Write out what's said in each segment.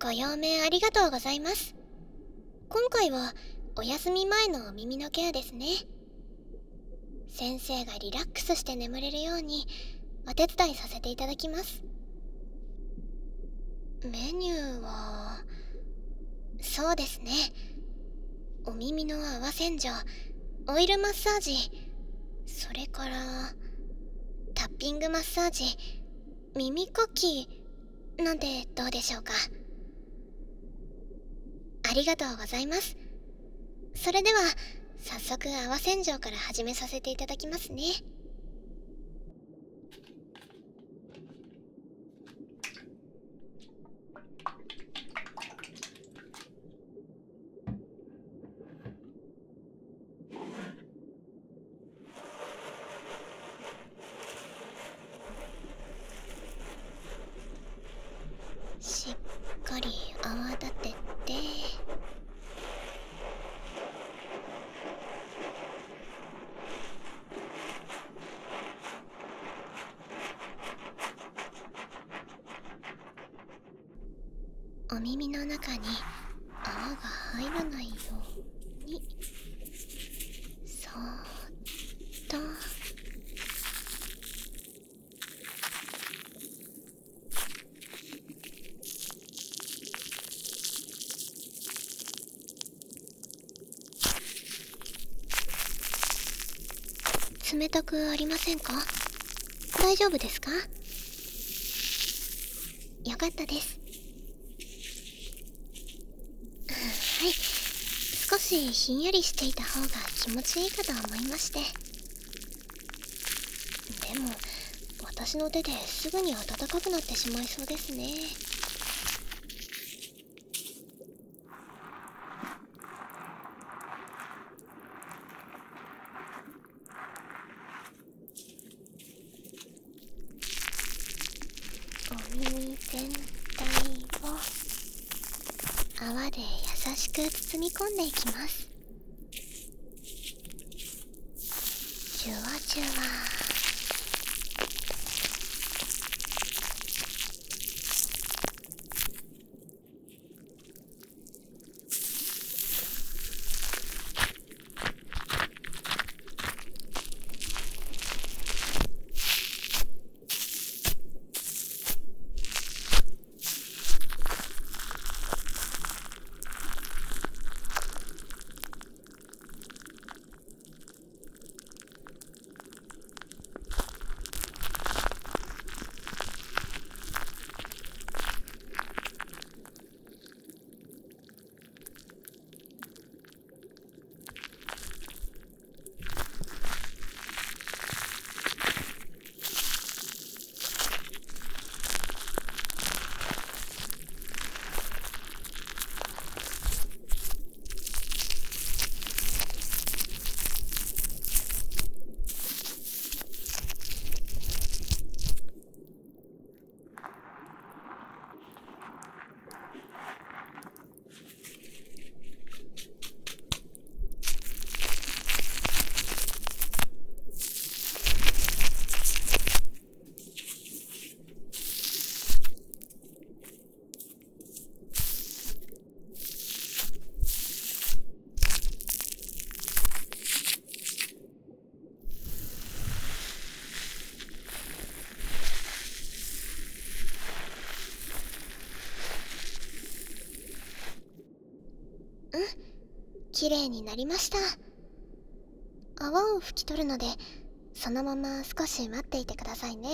ご用命ありがとうございます。今回はお休み前のお耳のケアですね。先生がリラックスして眠れるようにお手伝いさせていただきます。メニューはそうですね、お耳の泡洗浄、オイルマッサージ、それからタッピングマッサージ、耳かきなんてどうでしょうか。ありがとうございます。それでは早速泡洗浄から始めさせていただきますね。しっかり泡立てて、お耳の中に泡が入らないようにそーっと。冷たくありませんか？大丈夫ですか？よかったです。はい、少しひんやりしていた方が気持ちいいかと思いまして。でも私の手ですぐに暖かくなってしまいそうですね。お耳全体を泡で優しく包み込んでいきます。ジュワジュワ。綺麗になりました。泡を拭き取るのでそのまま少し待っていてくださいね。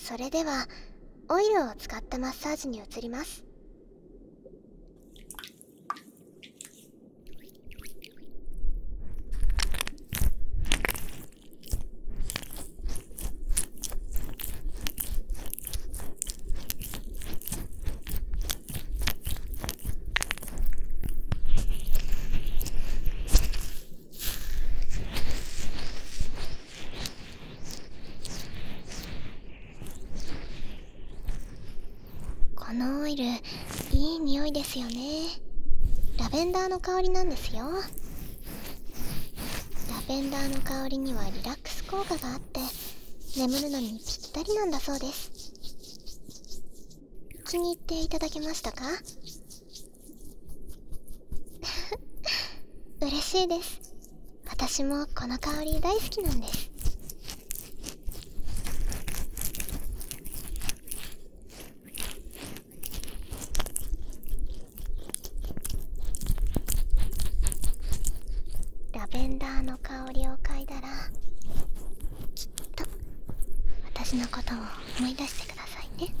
それではオイルを使ったマッサージに移ります。このオイル、いい匂いですよね。ラベンダーの香りなんですよ。ラベンダーの香りにはリラックス効果があって、眠るのにぴったりなんだそうです。気に入っていただけましたか？嬉しいです。私もこの香り大好きなんです。ラベンダーの香りを嗅いだら、きっと私のことを思い出してくださいね。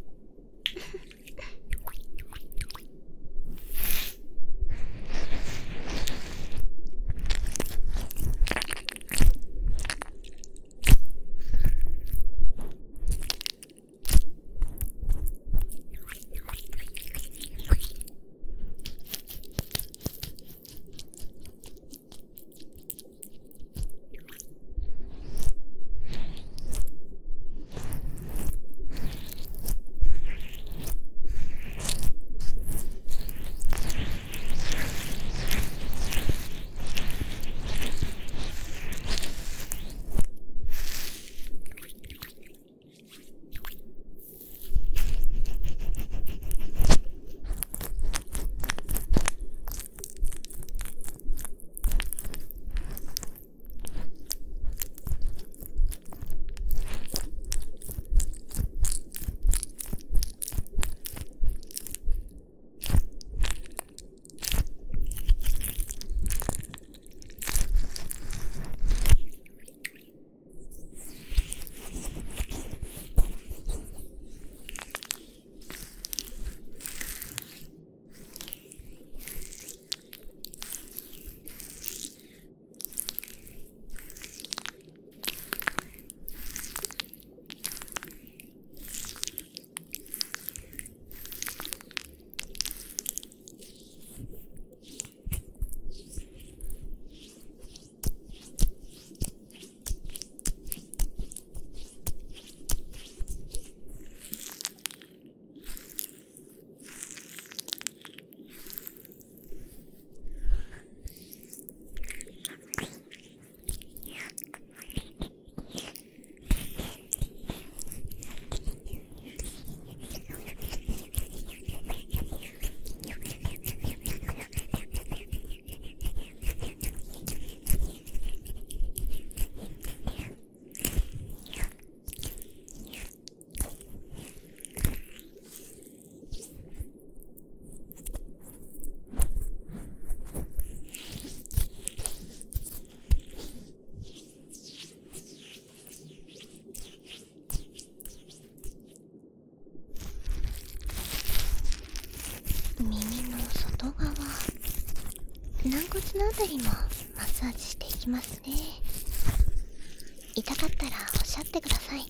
耳の外側、軟骨のあたりもマッサージしていきますね。痛かったらおっしゃってください。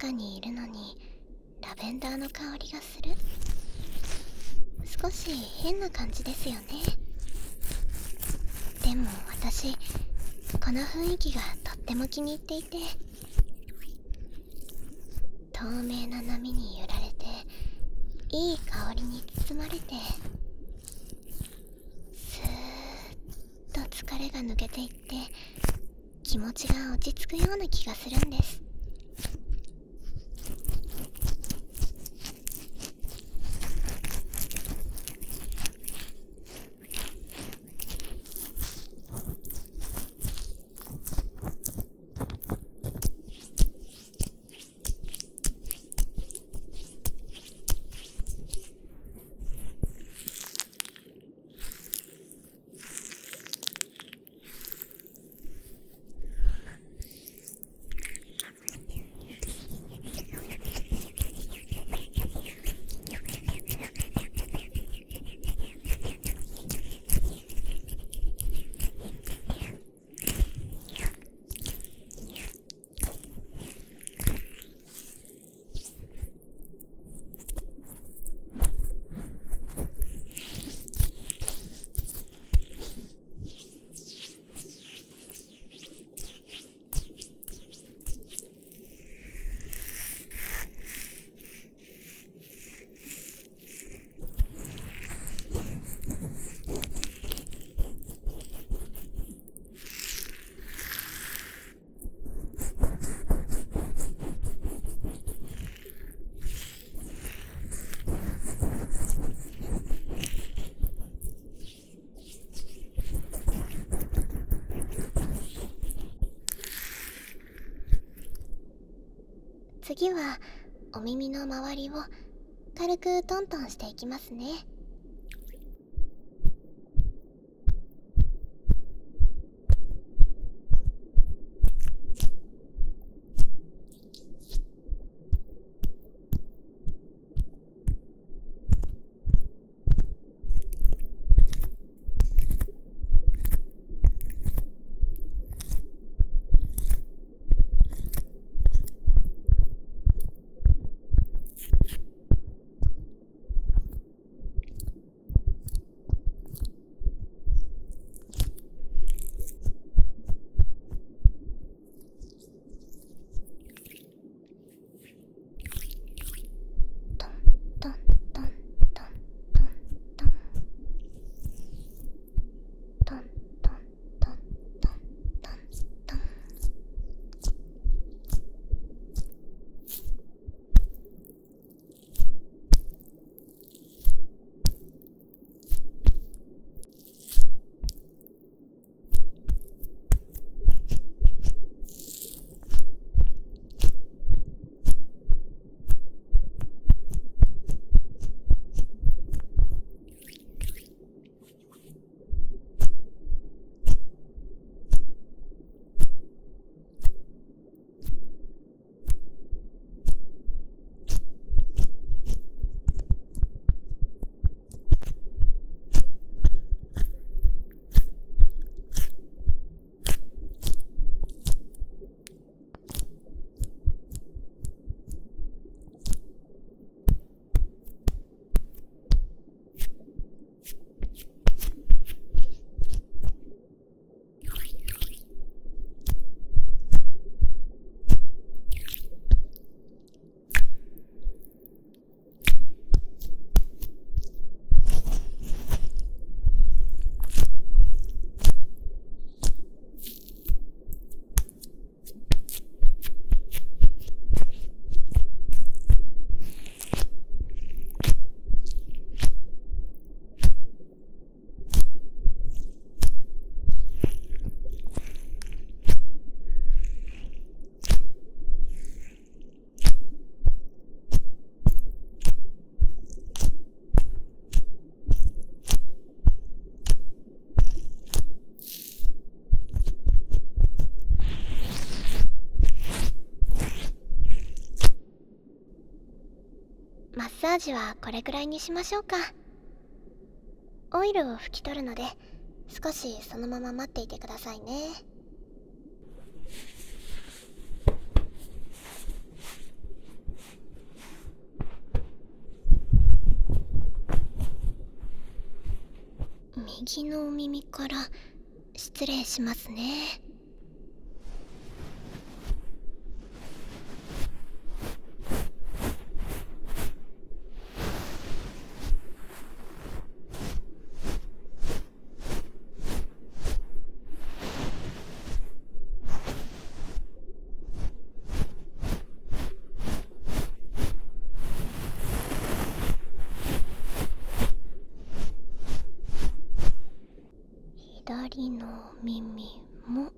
中にいるのにラベンダーの香りがする。少し変な感じですよね。でも私この雰囲気がとっても気に入っていて、透明な波に揺られていい香りに包まれて、スーッと疲れが抜けていって気持ちが落ち着くような気がするんです。次はお耳の周りを軽くトントンしていきますね。トントントントントントントントントントントントン。マッサージはこれくらいにしましょうか。オイルを拭き取るので少しそのまま待っていてくださいね。 右のお耳から失礼しますね。左の耳も。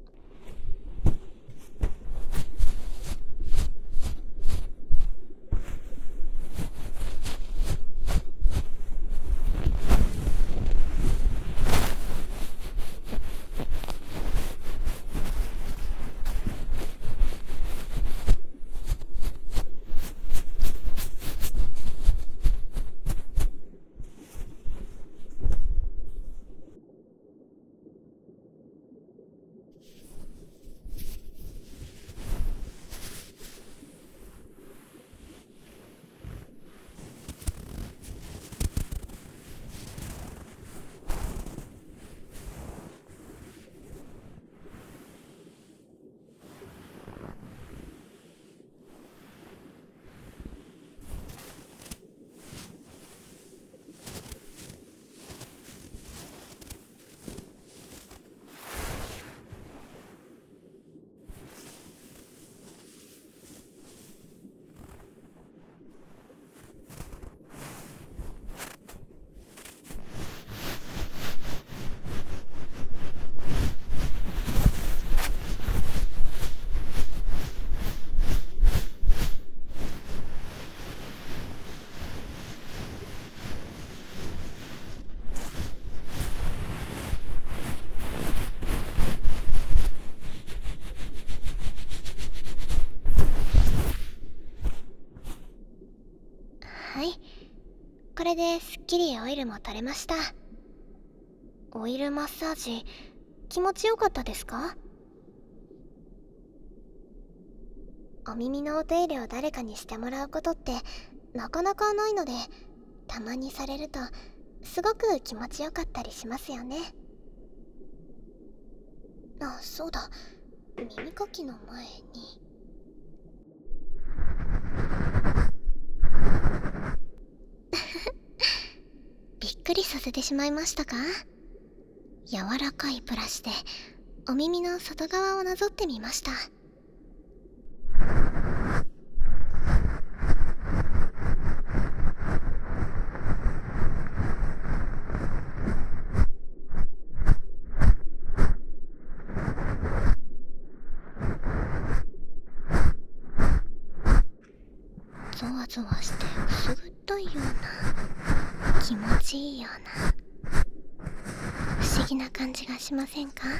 はい、これですっきりオイルも取れました。オイルマッサージ気持ちよかったですか？お耳のお手入れを誰かにしてもらうことってなかなかないので、たまにされるとすごく気持ちよかったりしますよね。あ、そうだ、耳かきの前に。びっくりさせてしまいましたか？柔らかいブラシでお耳の外側をなぞってみました。ゾワゾワしてくすぐったいような、気持ちいいような、不思議な感じがしませんか？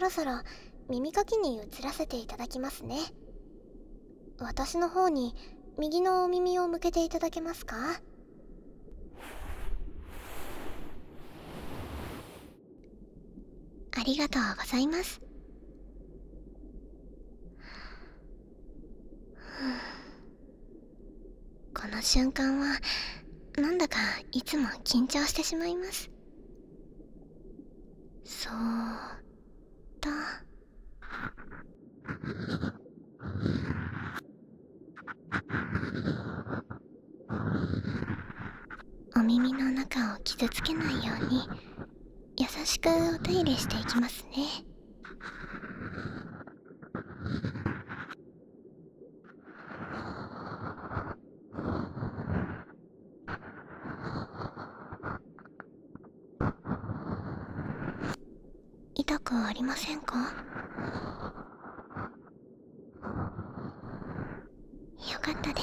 ろそろ耳かきに移らせていただきますね。私の方に右のお耳を向けていただけますか？ありがとうございます。この瞬間はなんだかいつも緊張してしまいます。そうだ。お耳の中を傷つけないように優しくお手入れしていきますね。痛くありませんか？よかったです。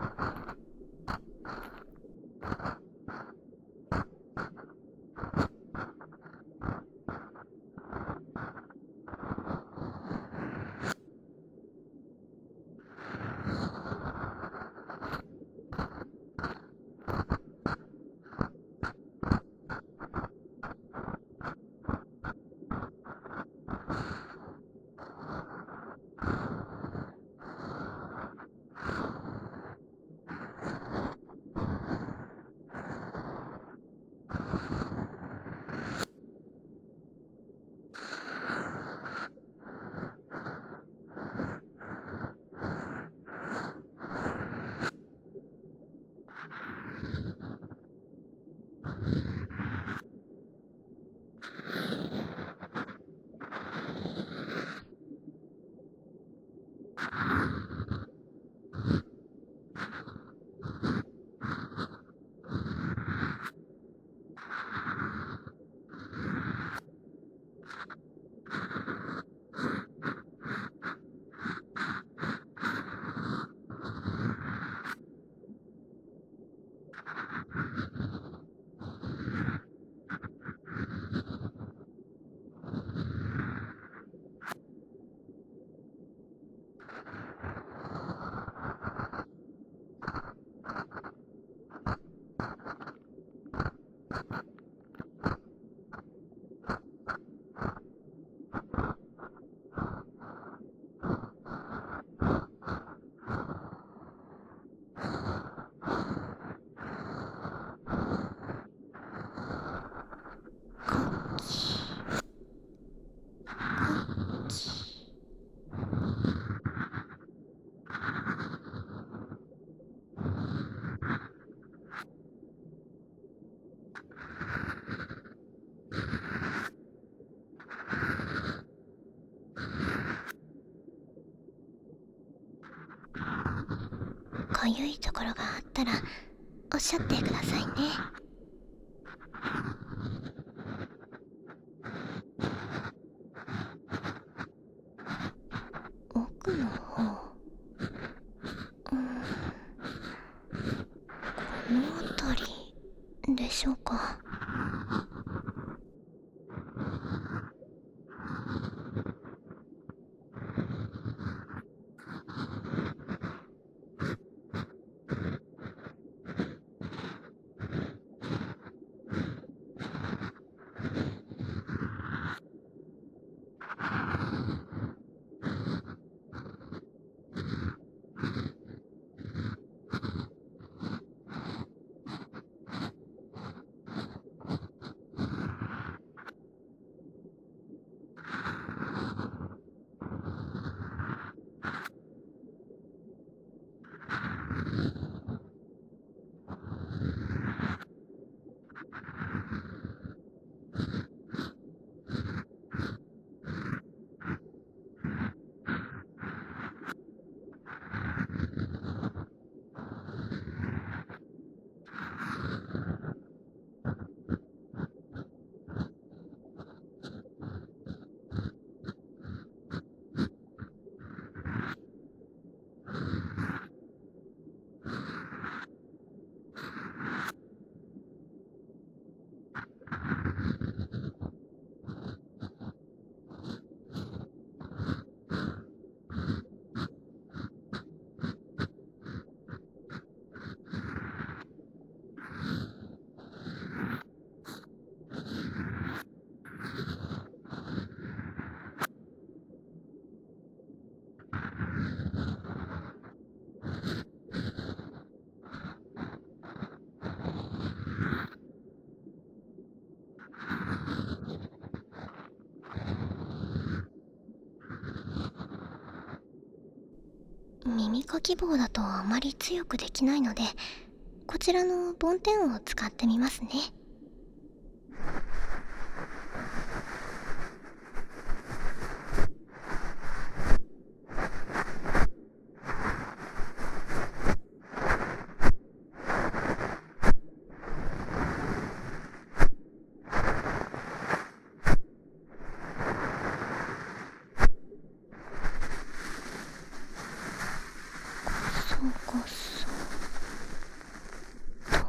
かゆいところがあったらおっしゃってくださいね。奥の方、この辺りでしょうか。 かき棒だとあまり強くできないので、こちらの梵天を使ってみますね。そうかそうと。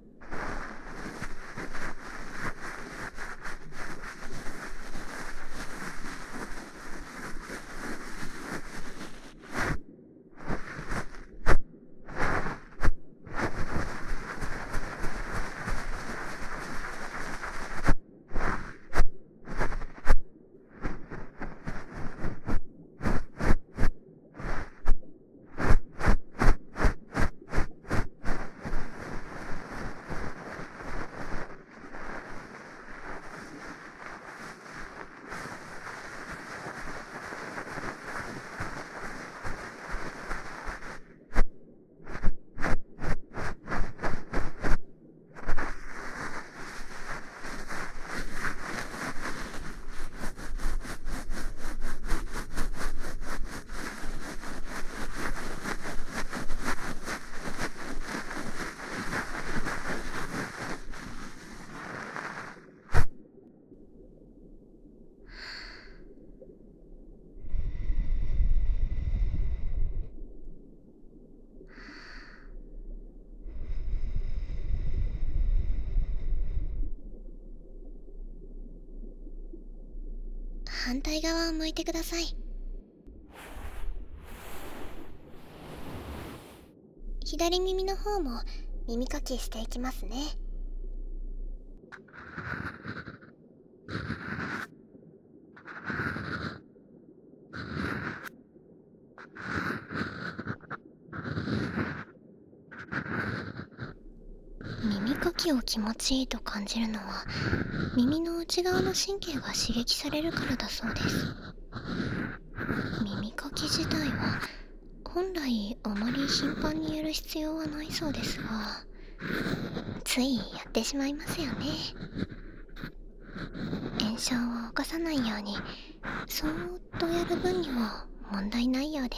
反対側を向いてください。左耳の方も耳かきしていきますね。耳かきを気持ちいいと感じるのは、耳の内側の神経が刺激されるからだそうです。耳かき自体は本来あまり頻繁にやる必要はないそうですが、ついやってしまいますよね。炎症を起こさないようにそーっとやる分には問題ないようです。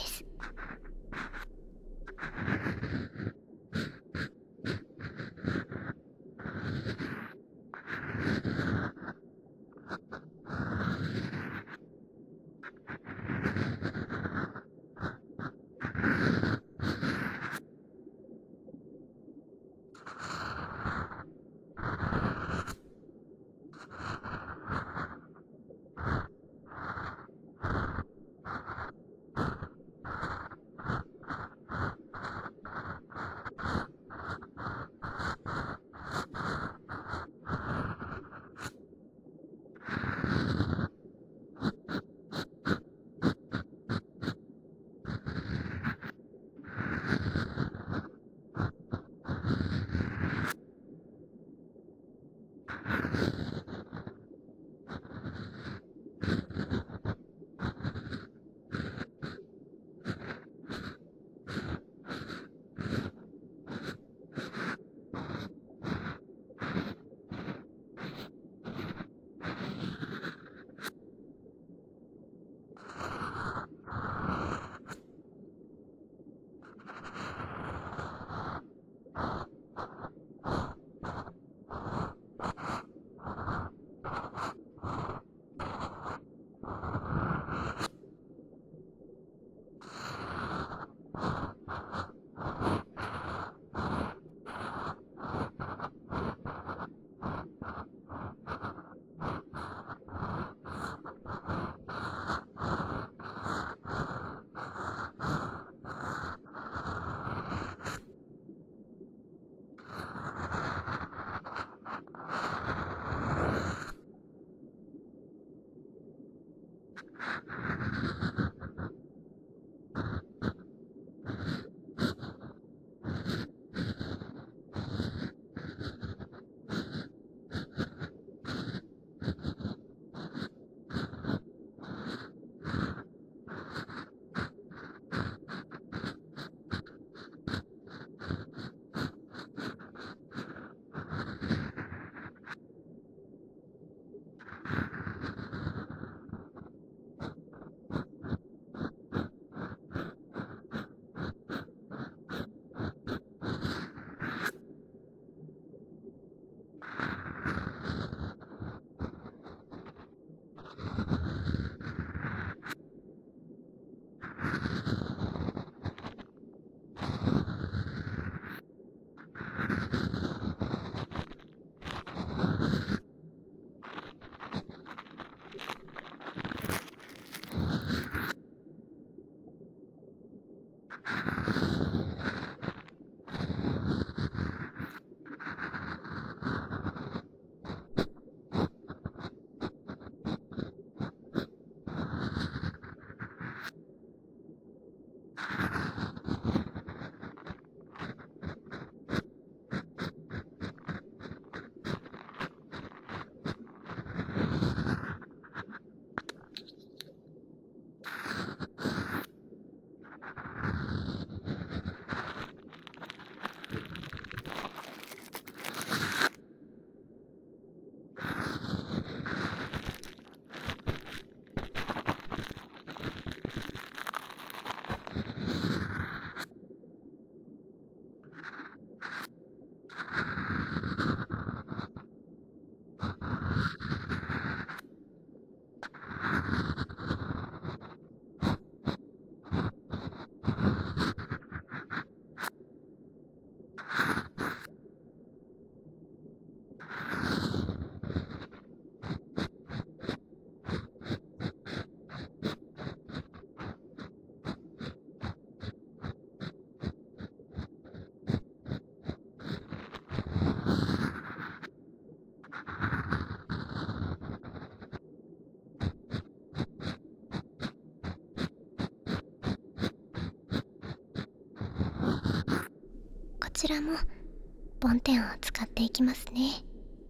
こちらも梵天を使っていきますね。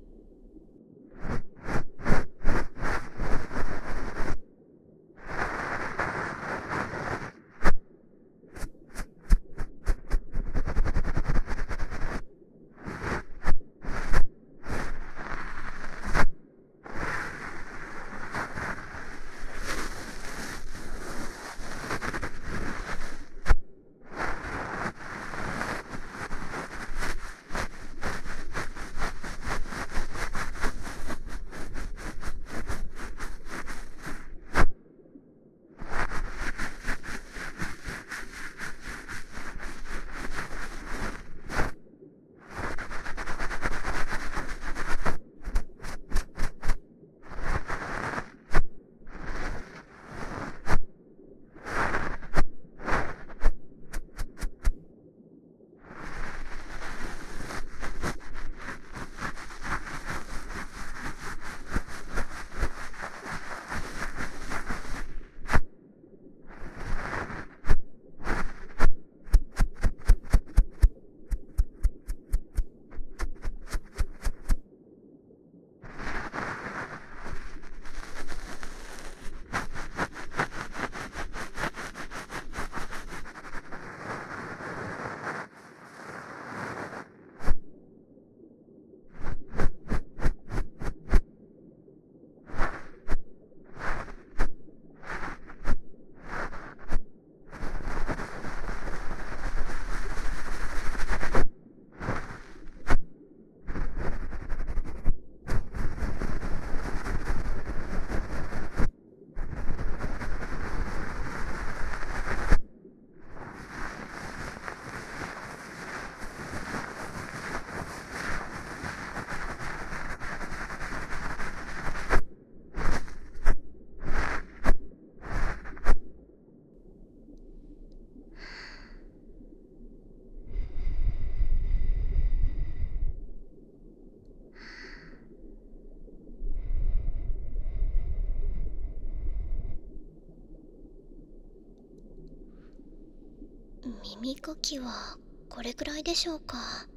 耳かきはこれくらいでしょうか。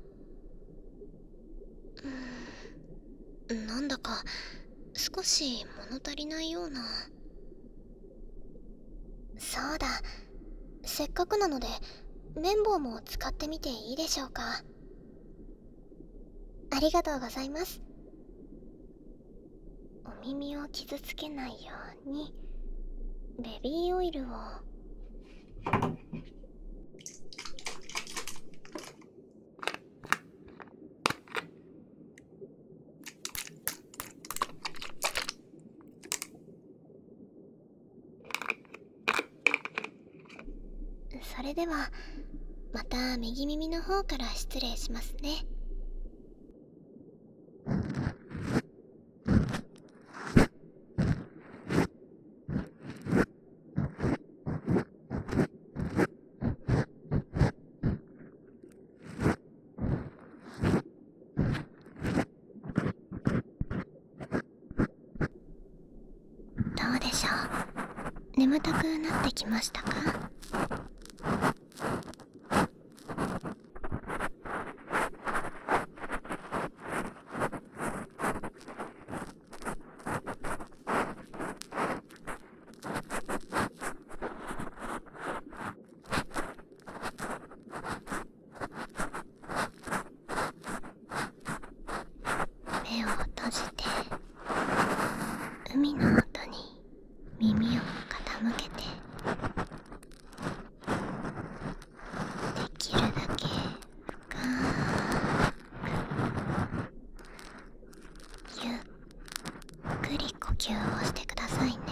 なんだか少し物足りないような。そうだ、せっかくなので綿棒も使ってみていいでしょうか。ありがとうございます。お耳を傷つけないようにベビーオイルを。それではまた右耳の方から失礼しますね。どうでしょう、眠たくなってきましたか？目を閉じて海の音に耳を傾けて。 吸をしてくださいね。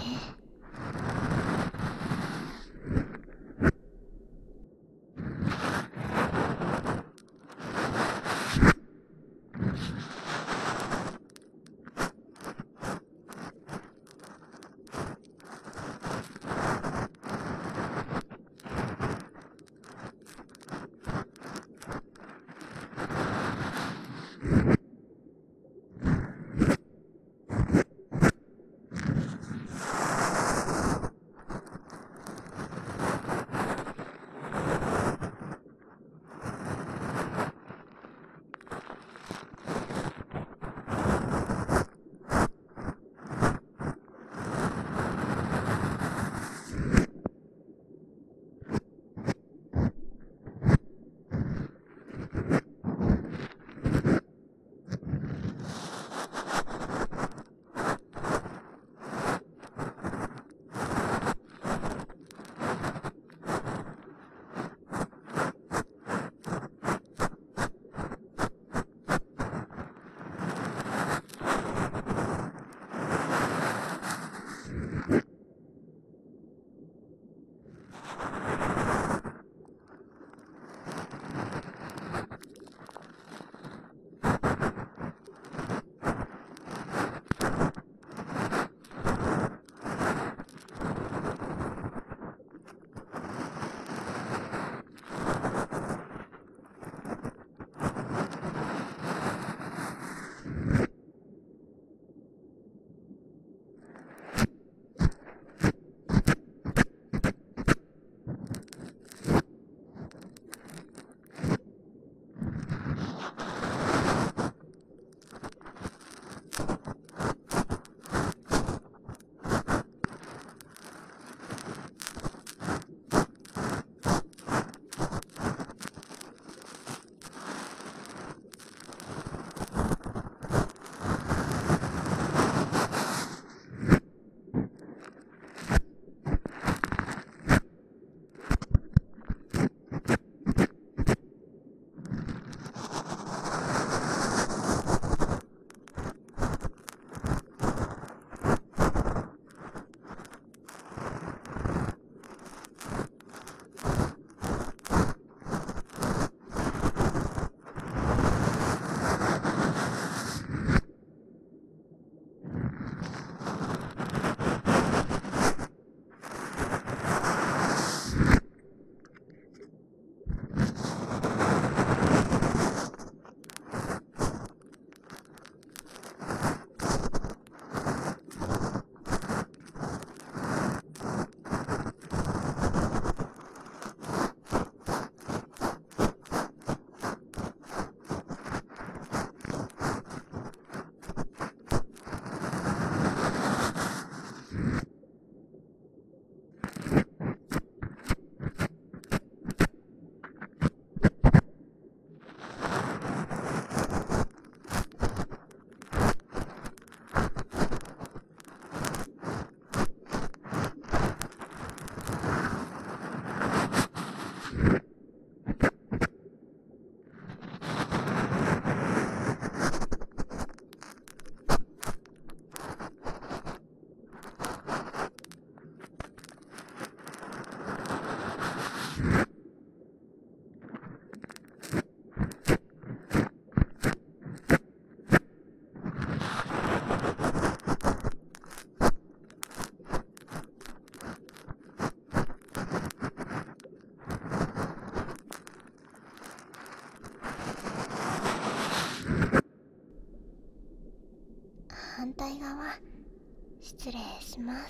反対側失礼します。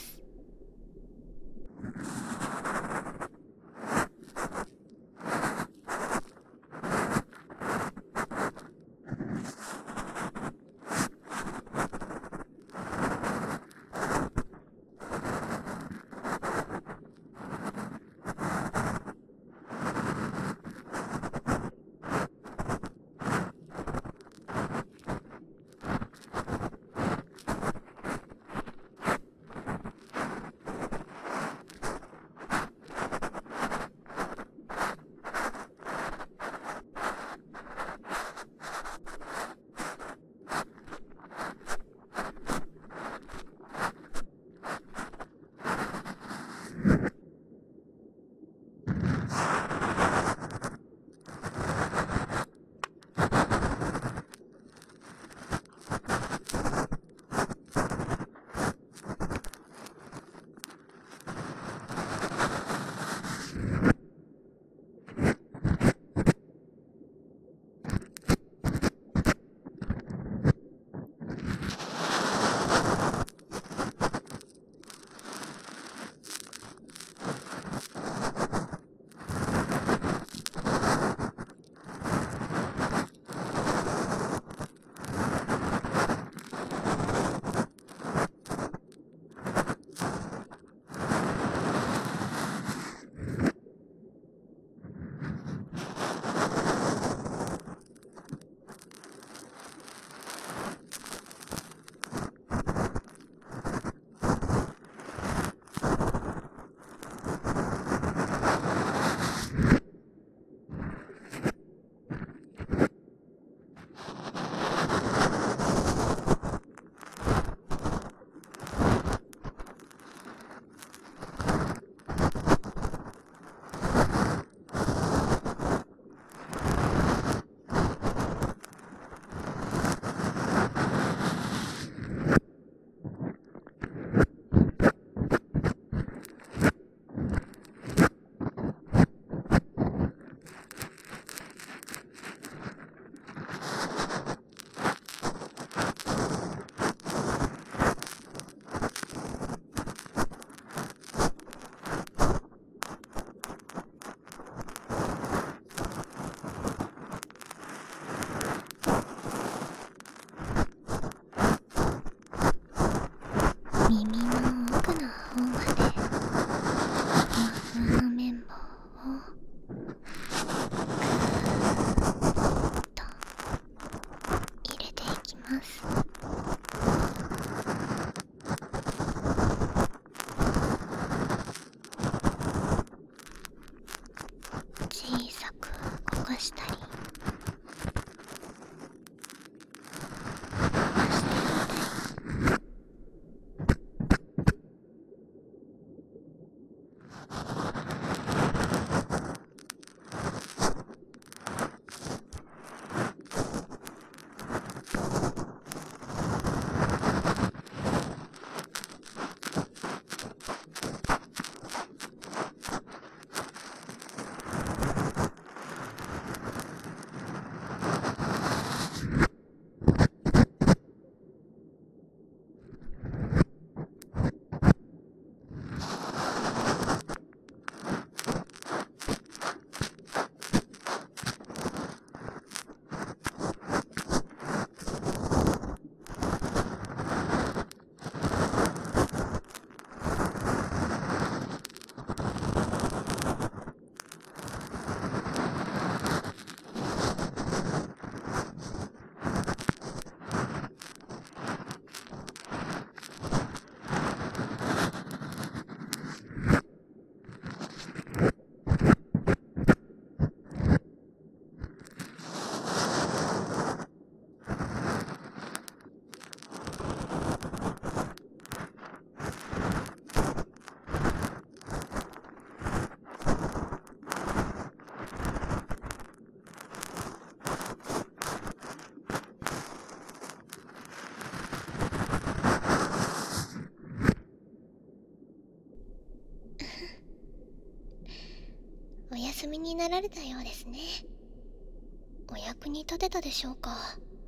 になられたようですね。お役に立てたでしょうか。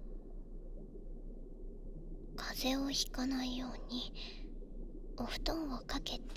風邪をひかないようにお布団をかけて。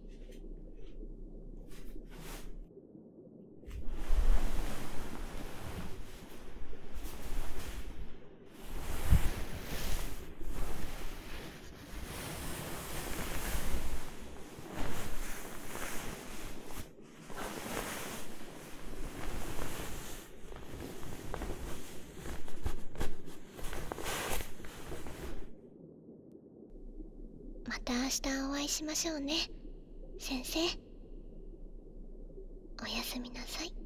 また明日お会いしましょうね、先生。おやすみなさい。